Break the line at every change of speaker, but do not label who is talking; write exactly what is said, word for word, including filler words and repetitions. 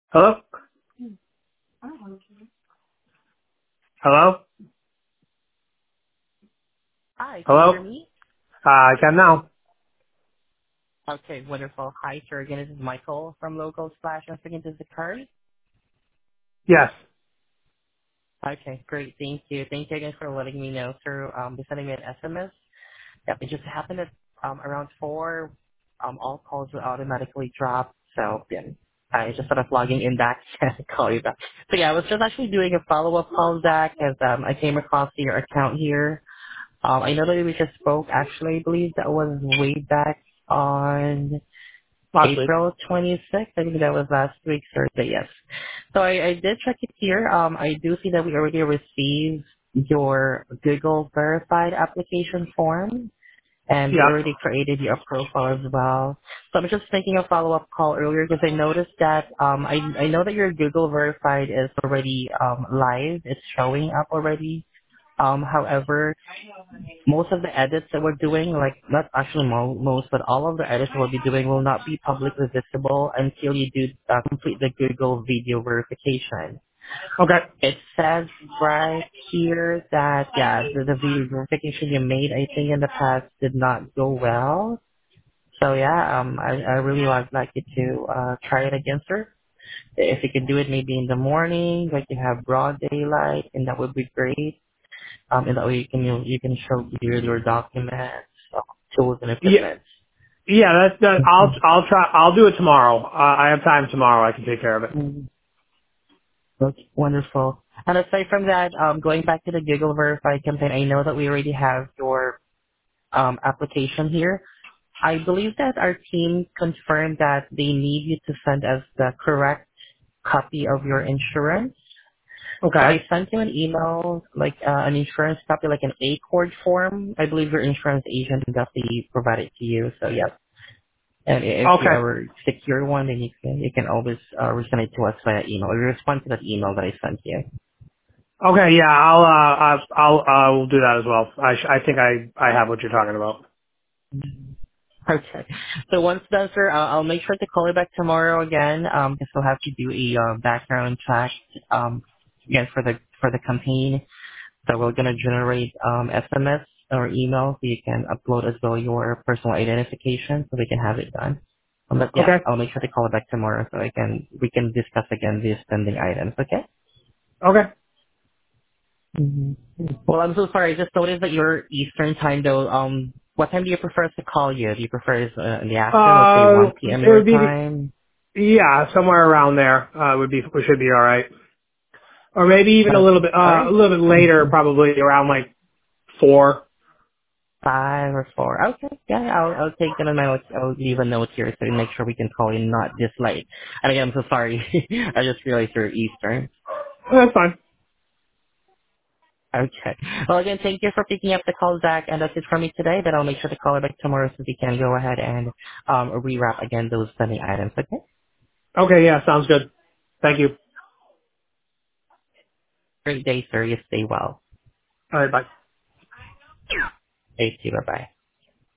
Hello? Hello?
Hi, can you
Hello?
hear me?
Uh, I can now.
Okay, wonderful. Hi, sir. Again, this is Michael from Local Splash. I'm speaking to Zakari.
Yes.
Okay, great. Thank you. Thank you again for letting me know, sir. Um, by sending me an S M S. Yep, it just happened at um, around four. Um, all calls will automatically drop. So, yeah, I just sort of logging in back to call you back. So, yeah, I was just actually doing a follow-up call, Zach, as um, I came across your account here. Um, I know that we just spoke, actually, I believe that was way back on
Last week.
April twenty-sixth. I think that was last week, Thursday, yes. So I, I did check it here. Um, I do see that we already received your Google verified application form, and we
Yeah.
already created your profile as well. So I'm just making a follow-up call earlier because I noticed that um, I, I know that your Google verified is already um, live. It's showing up already. Um, however, most of the edits that we're doing, like not actually mo- most, but all of the edits we'll be doing will not be publicly visible until you do uh, complete the Google video verification.
Okay.
It says right here that yeah, the, the video verification you made, I think in the past did not go well. So yeah, um, I, I really would like you to uh, try it again, sir. If you can do it maybe in the morning, like you have broad daylight, and that would be great. Um, and that way you can you, you can show your your documents, uh, tools and
Yeah.
equipment.
Yeah, that's that. I'll
Mhm.
I'll try. I'll do it tomorrow. Uh, I have time tomorrow. I can take care of it.
Mhm. Okay, wonderful. And aside from that, um, going back to the Google Verify campaign, I know that we already have your um, application here. I believe that our team confirmed that they need you to send us the correct copy of your insurance. So
Okay.
I sent you an email, like uh, an insurance copy, like an A cord form. I believe your insurance agent definitely provided to you. So yes. And if you
Okay.
ever secure one, then you can you can always uh, resend it to us via email or respond to that email that I sent you.
Okay. Yeah. I'll uh I'll I'll uh, will do that as well. I sh- I think I I have what you're talking about.
Okay. So once done, sir, I'll, I'll make sure to call you back tomorrow again. Um, because we'll have to do a uh, background check. Um, again for the for the campaign. So we're gonna generate um S M S or email so you can upload as well your personal identification so we can have it done. Um, but yeah,
Okay.
I'll make sure to call you back tomorrow so I can we can discuss again these pending items. Okay.
Okay.
hmm Well, I'm so sorry. I just noticed that you're Eastern time, though. Um, what time do you prefer us to call you? Do you prefer it uh, in the afternoon, let's say
Uh,
one p m
it
your
would be
time?
yeah somewhere around there. Uh, would be we should be all right. Or maybe even a little
Okay.
bit
All
uh a
right.
little bit later,
Mhm.
probably around like four.
Five or four. Okay. Yeah, I'll I'll take that on my notes. I'll leave a note here so we make sure we can call you not this late. And again, I'm so sorry. I just realized you're Eastern.
That's fine.
Okay. Well, again, thank you for picking up the call, Zach, and that's it for me today. But I'll make sure to call you back tomorrow so we can go ahead and um rewrap again those pending items. Okay.
Okay. Yeah. Sounds good. Thank you.
Great day, sir. You stay well.
All right. Bye.
Thank you. Bye-bye.